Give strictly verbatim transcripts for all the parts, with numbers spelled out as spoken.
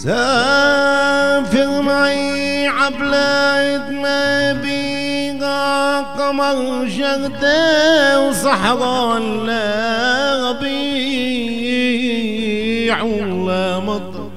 سافر معي عبلاد ما بيها قمر شغده وصحراء لا ربيع ولا مطر.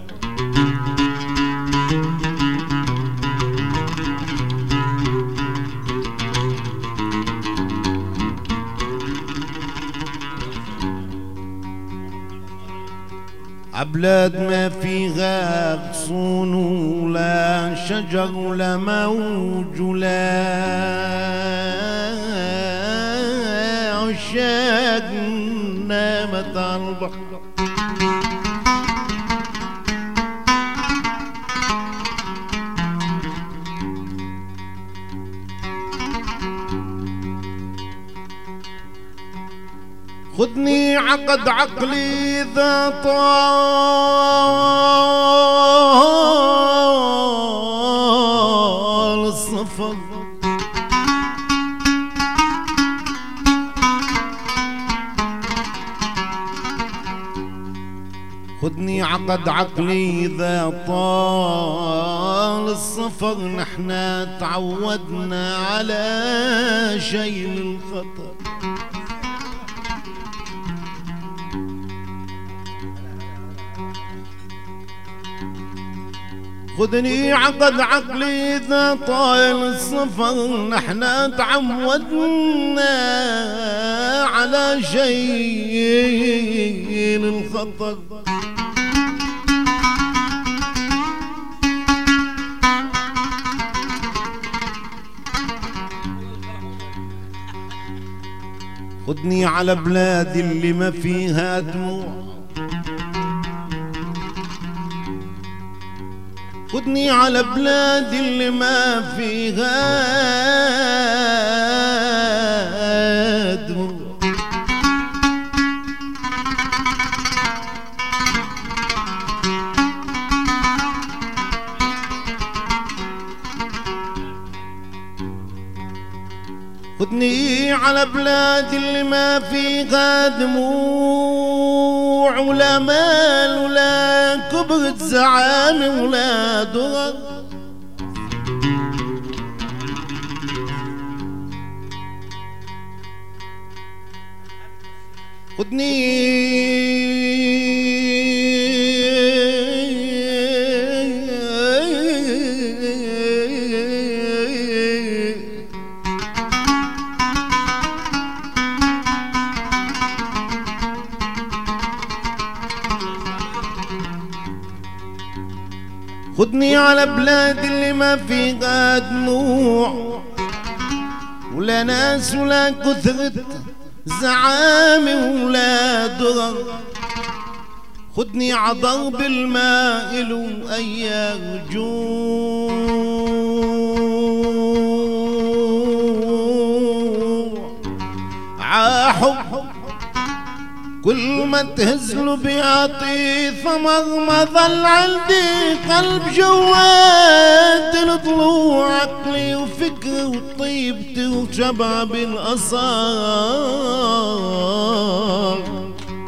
عبلاد ما فيها غصون ولا شجر ولا موج ولا عشاق نامت على البحر. خذني عقد عقلي ذا طال السفر. خذني عقد عقلي ذا طال السفر. نحنا تعودنا على شيء الخطر. خذني عقد عقلي ذا طال السفر. نحنا تعودنا على شيء الخطر. خذني على بلاد اللي ما فيها دموع. خذني على بلاد اللي ما فيها دموع. خذني على بلاد اللي ما فيها دموع ولا مال ولا كبرة زعامة ولا درر. خذني خذني على بلاد اللي ما فيها دموع ولا ناس ولا كثرة زعامة ولا درر. خذني عضرب المائل وأي رجوع عحب كل ما تهزله بيعطي ثمر. ما ظل عندي قلب جوات الطلوع عقلي وفكري وطيبتي وشبع بالأصار.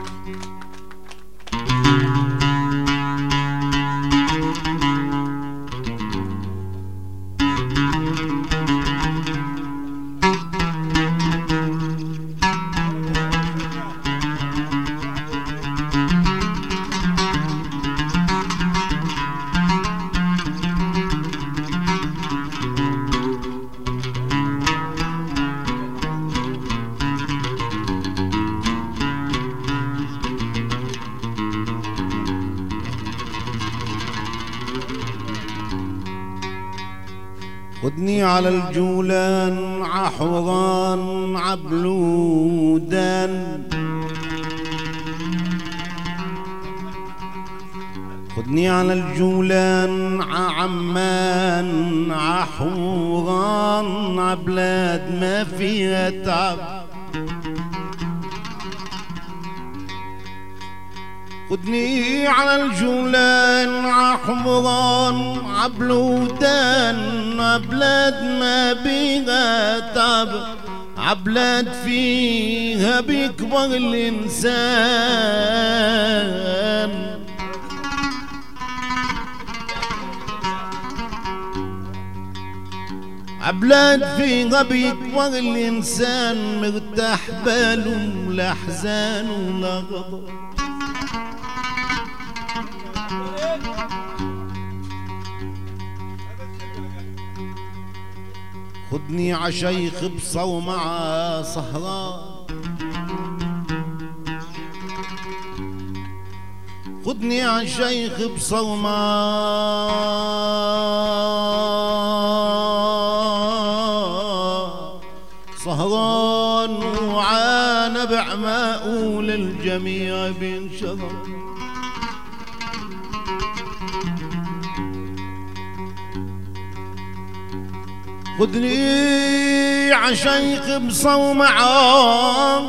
خذني على الجولان عحوران عبلودان. خذني على الجولان عمان عحوران عبلاد ما فيها تعب. خذني على الجولان عحمران عبلودان عبلاد ما بيها تعب. عبلاد فيها بيكبر الإنسان. عبلاد فيها بيكبر الإنسان مرتاح باله لا أحزان ولا غضب. خدني عشيخ بصومعة صهران، خدني عشيخ بصومعة صهران، وعانبع ماء للجميع بينشرب. خدني عشيخ بصومعة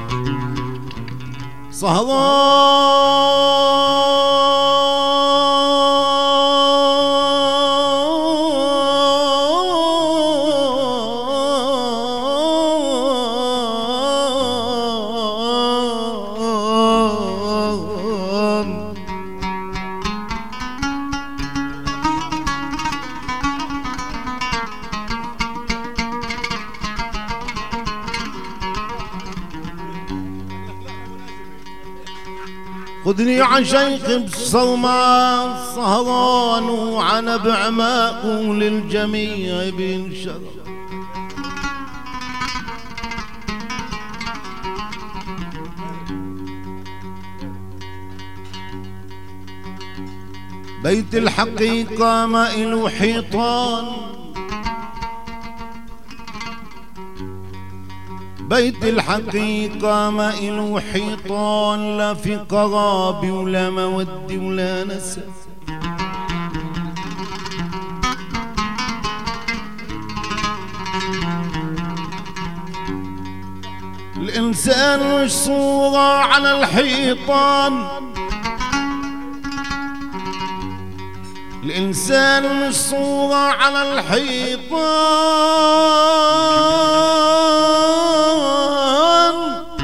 صهران. خذني عشيخ بصومعة صهران، وعنبع ماء للجميع بينشرب. بيت الحقيقة ما إله حيطان، بيت الحقيقة ما إله حيطان، لا في قرابي ولا مودي ولا نسب. الإنسان مش صورة على الحيطان، الإنسان مش صورة على الحيطان،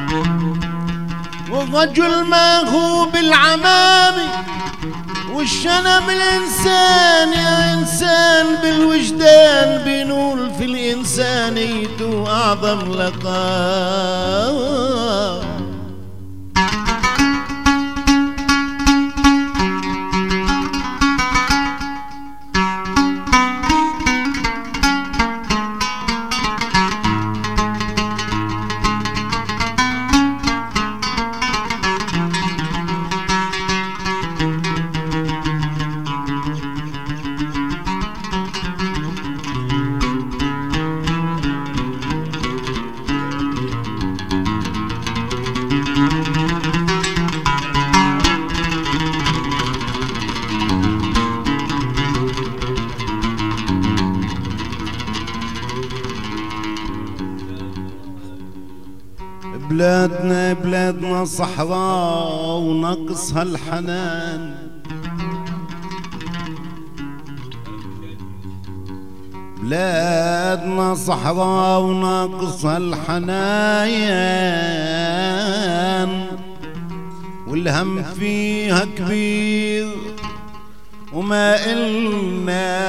والرجل ما هو بالعمامي، والشنب الإنسان يا إنسان بالوجدان، بنقول في الإنسانية أعظم لقاء. بلادنا بلادنا صحراء وناقصها الحنان، بلادنا صحراء وناقصها الحنان، والهم فيها كبير وما إلنا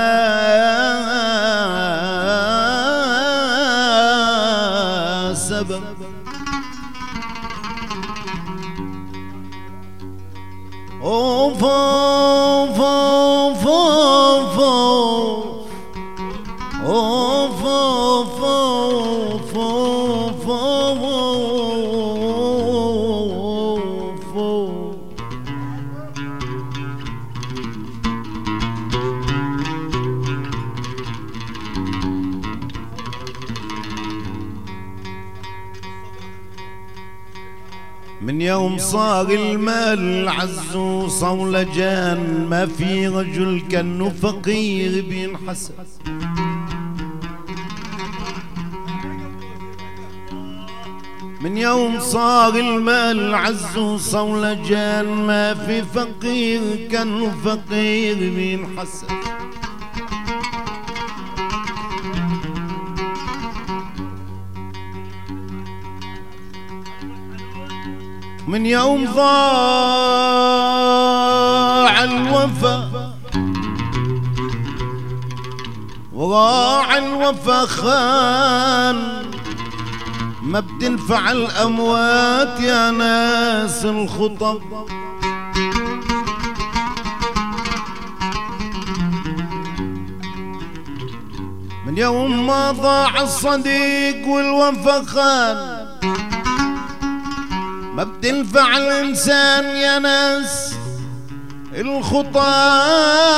سبب. أوف أوف أوف أوف أوف أوف أوف أوف. من يوم صار المال عز وصولجان، ما في رجل كانه فقير بينحسب. من يوم صار المال عز وصولجان، ما في فقير كانه فقير بينحسب. من يوم ضاع الوفا وراع وفخان، ما بتنفع الأموات يا ناس الخطب. من يوم ما ضاع الصديق والوفخان، ما بتنفع الإنسان يا ناس الخطا.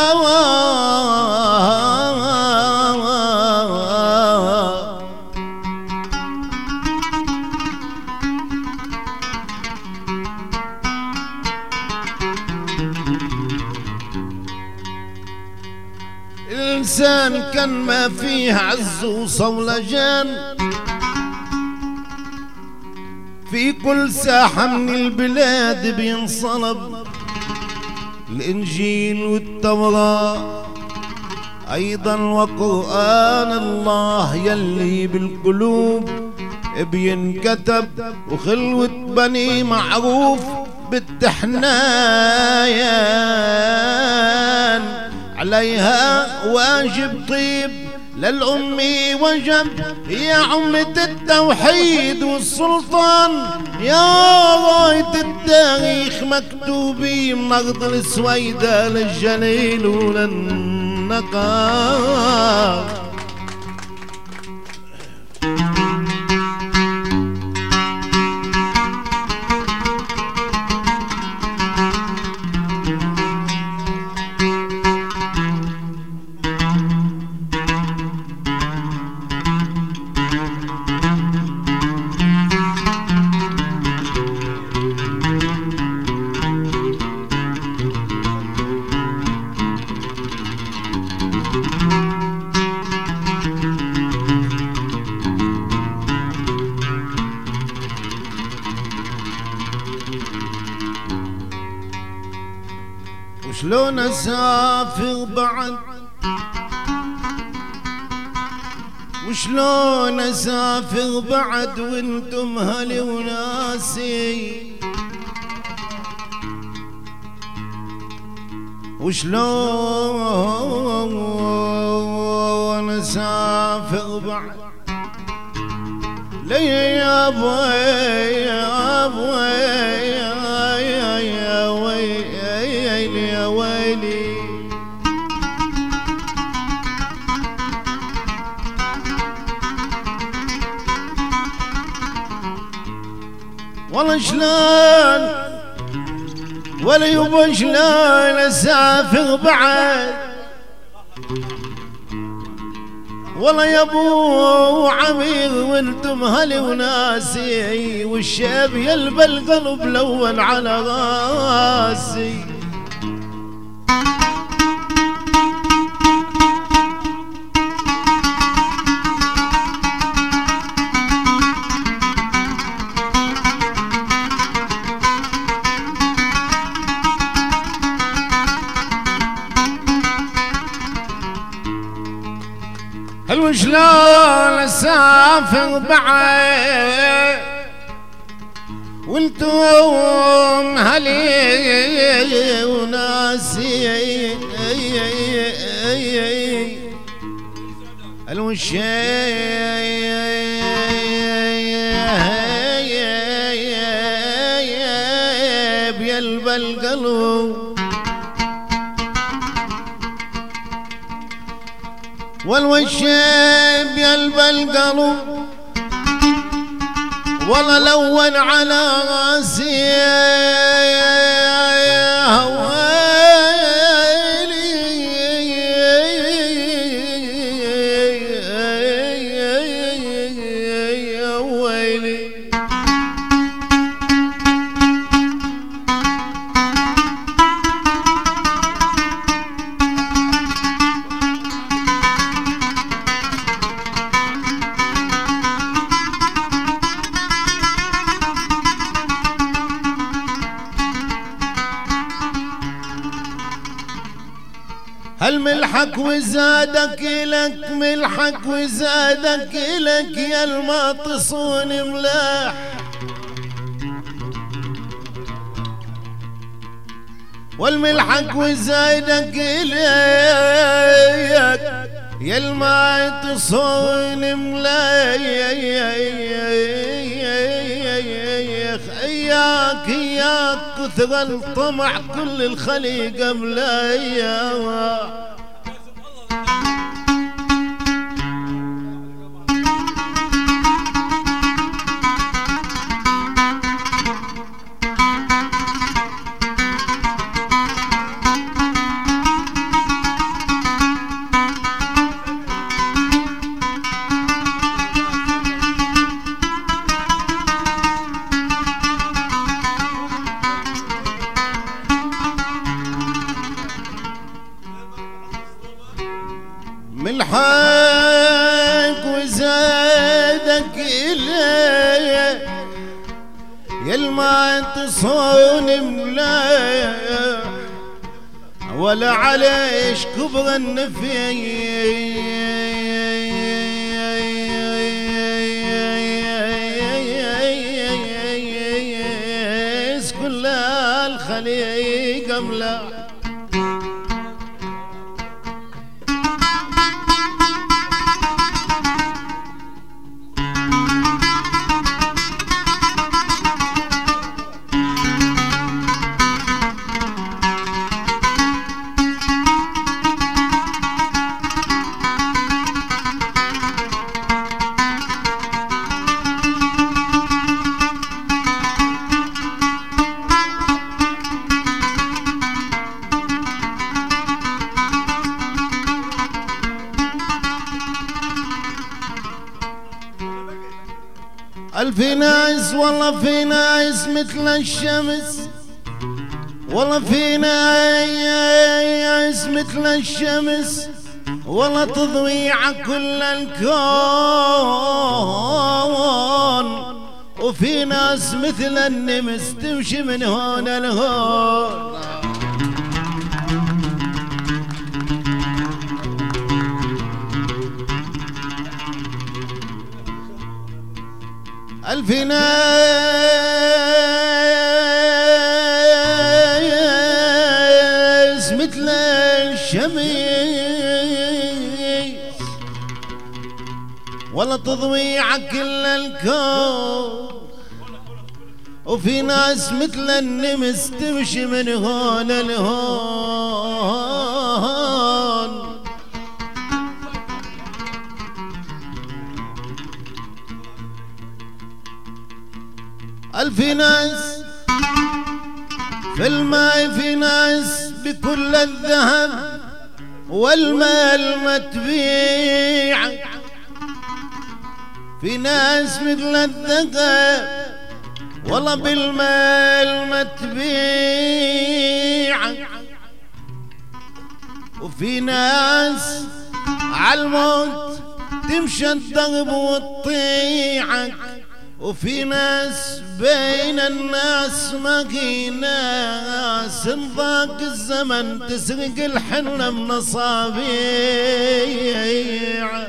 الإنسان كان ما فيه عز وصولجان، في كل ساحة من البلاد بينصلب الإنجيل والتوراة، أيضا وقرآن الله يلي بالقلوب بينكتب، وخلوة بني معروف بالتحنايان، عليها واجب طيب للأمي وجب، يا عمة التوحيد والسلطان، يا راية التاريخ مكتوبين من أرض السويدة للجليل وللنقار. وشلون اسافر بعد، وشلون اسافر بعد وانتم هلي وناسي، وشلون اسافر بعد لي يا ابوي يا ابوي يا ويلي يا ويلي. والله شلون ولا يبا شلون اسافر بعد، والله يا ابو عمير وانتم هلي وناسي، والشيب يلبى القلب الاول على راسي. هل شلون اسافر بعد وانتم هلي وناسي، الوشيب يلبى القلب والوشيب يلبى القلب، والله لون على راسي هل ملحك وزادك لك، ملحك وزادك لك يا الماطصون ملاح، والملحك وزادك لك يل ما تصون ملايخ اياك اياك كثر الطمع كل الخليقة ملايا. ملحق وزادك إلي يل ما تصون ملايا ولا عليش كبر النفيس كل الخليقة ملا. في ناس والله في ناس مثل الشمس والله في ناس مثل الشمس والله تضوي على كل الكون وفي ناس مثل النمس تمشي من هون لهون. ألف ناس مثل الشمس والله تضوي على كل الكون وفي ناس مثل النمس تمشي من هون لهون. ألف ناس في الماء في ناس بكل الذهب والمال متبيع في ناس مثل الذهب والله بالمال متبيع وفي ناس عالموت تمشي الضرب وتطيعك وفي ناس بين الناس ماكي ناس انضاق الزمن تسرق الحنة من أصابيع.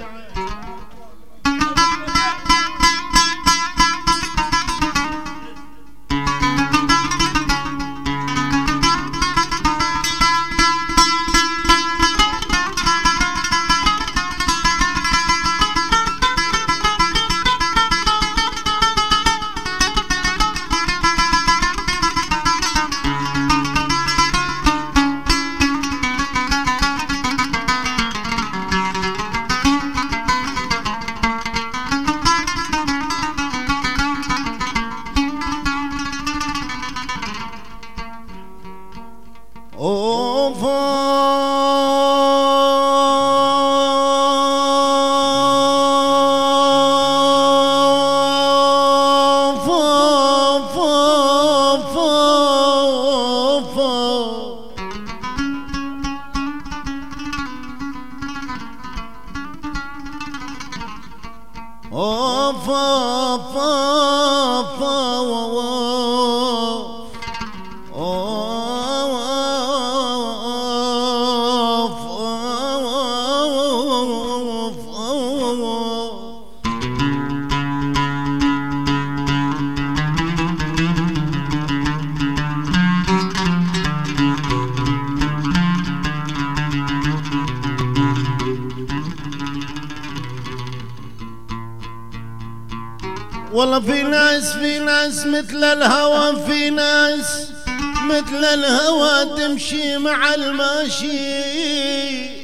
في ناس في ناس مثل الهوى، في ناس مثل الهوى تمشي مع الماشي.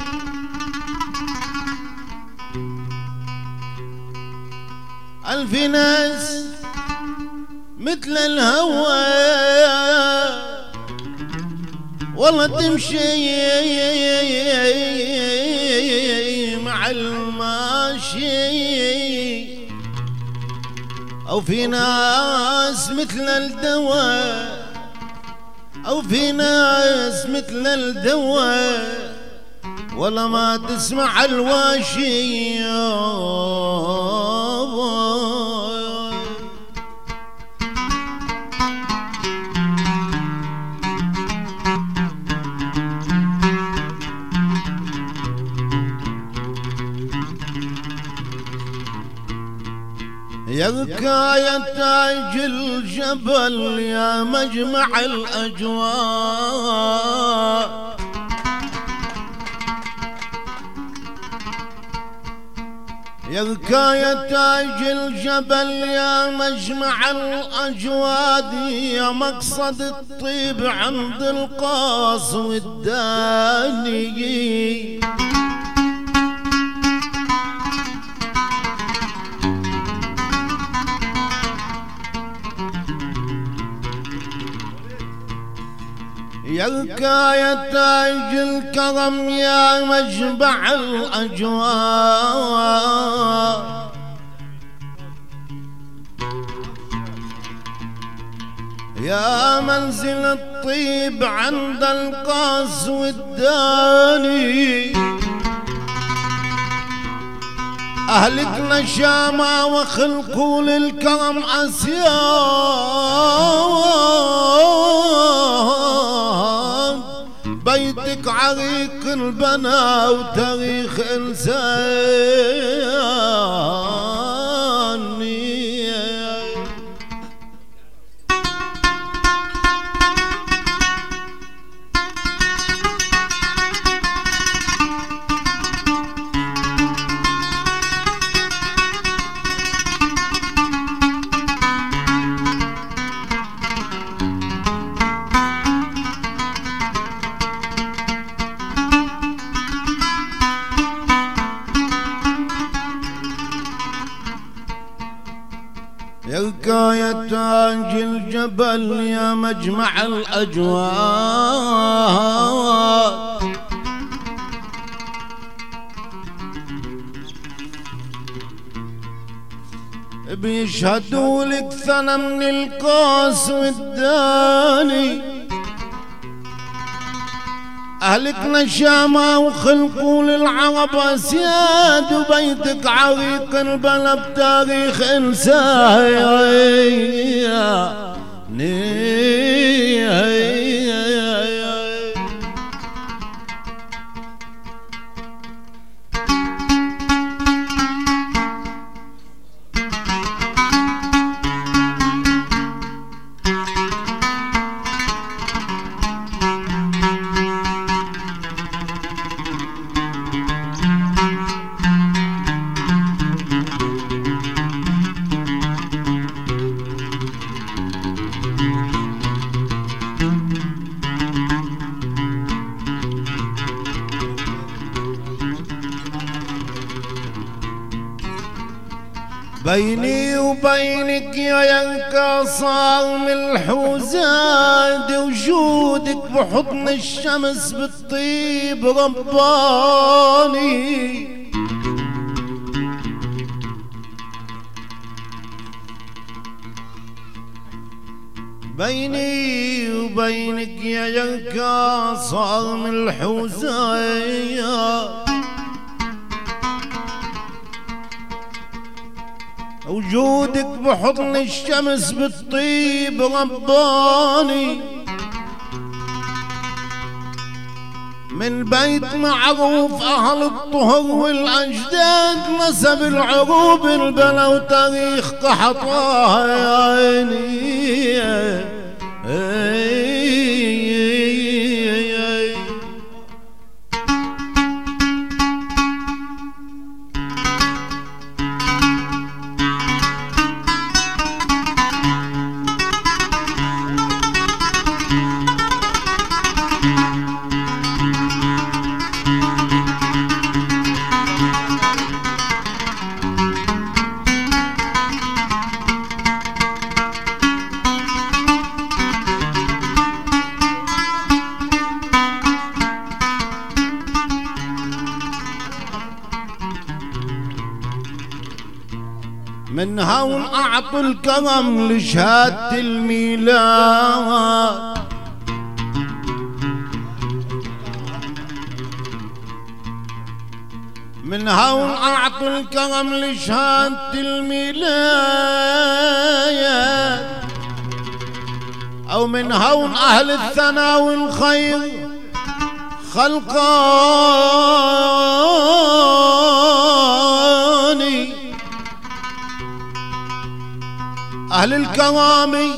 ألف ناس مثل الهوى والله تمشي مع الماشي. أو في ناس مثل الدواء، أو في ناس مثل الدواء ولا ما تسمع الواشي. يا ركاية تاج الجبل يا مجمع الأجواء، يا ركاية تاج الجبل يا مجمع الأجواد، يا مقصد الطيب عند القاص والداني. يا ركاية تاج الكرم يا مجمع الأجواء، يا منزل الطيب عند القاص والداني. أهلك نشامة وخلقوا للكرم أسياد، بيتك عريق البنا وتاريخ إنساني. يا ركاية تاج الجبل يا مجمع الأجواء، بيشهدوا لك ثنا من القاس والداني. أهلك نشامة وخلقوا للعرب أسياد، وبيتك عريق البلا بتاريخ إنساني. بيني وبينك يا ينكا صار ملح وزاد، وجودك بحضن الشمس بالطيب رباني. بيني وبينك يا ينكا صار ملح وزاد، وجودك بحضن الشمس بالطيب رباني. من بيت معروف أهل الطهر والأجداد، نسب العروب البلا وتاريخ قحطاني. من هون أعطوا الكرم لشهادة الميلاد، من هون أعطوا الكرم لشهادة الميلاد، أو من هون أهل الثناء والخير خلقاني، أهل الكرامي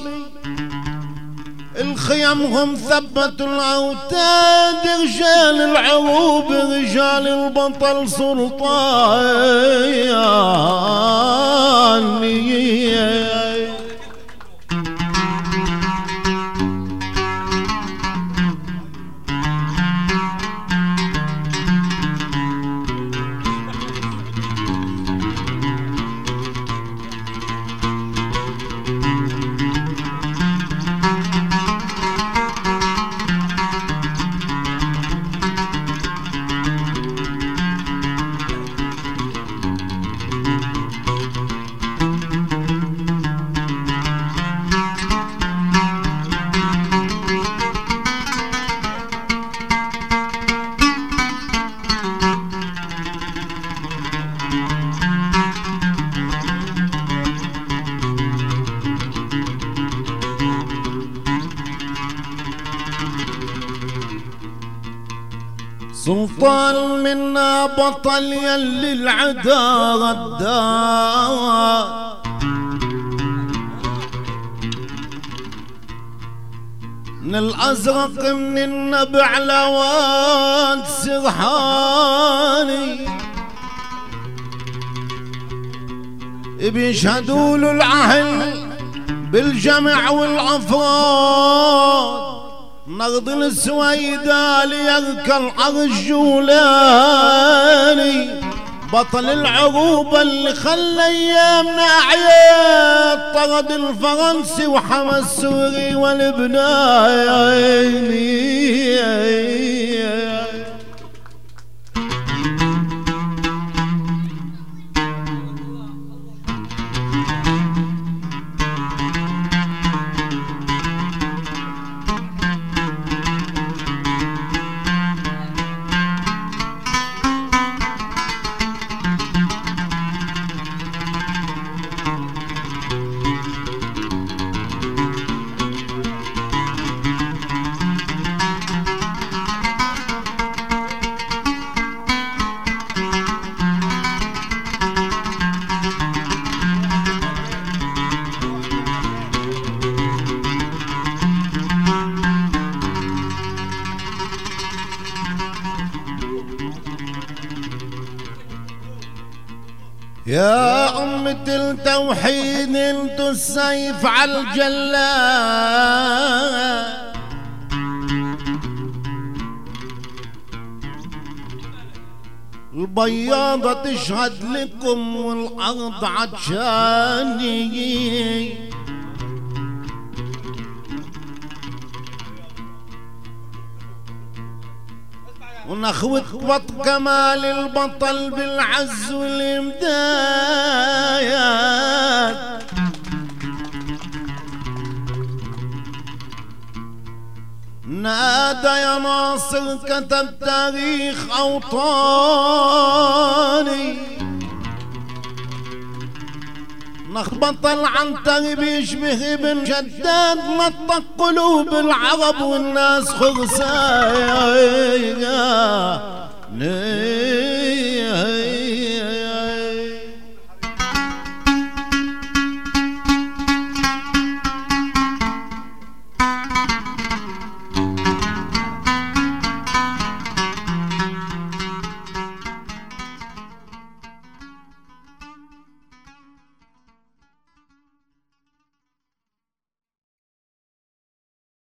الخيمهم ثبتوا الأوتاد، رجال العروب رجال البطل سلطاني. سلطان منا بطل يلي العدا غدار، من الأزرق من النبع لواد سرحاني، بيشهدوا له العهل بالجمع والأفراد، نغض السويدة ليركى الأرجولاني، بطل العروبة اللي خلى ايامنا اعياد، طرد الفرنسي وحمى السوري واللبناني. يا أمة التوحيد انتو السيف على الجلاد، البياضة تشهد لكم والأرض عطشاني، ونخوة بط كمال البطل بالعز والامداد، نادى يا ناصر كتب تاريخ أوطاني، بطل عنتر بيشبه ابن شداد، نطق قلوب العرب والناس خرسان.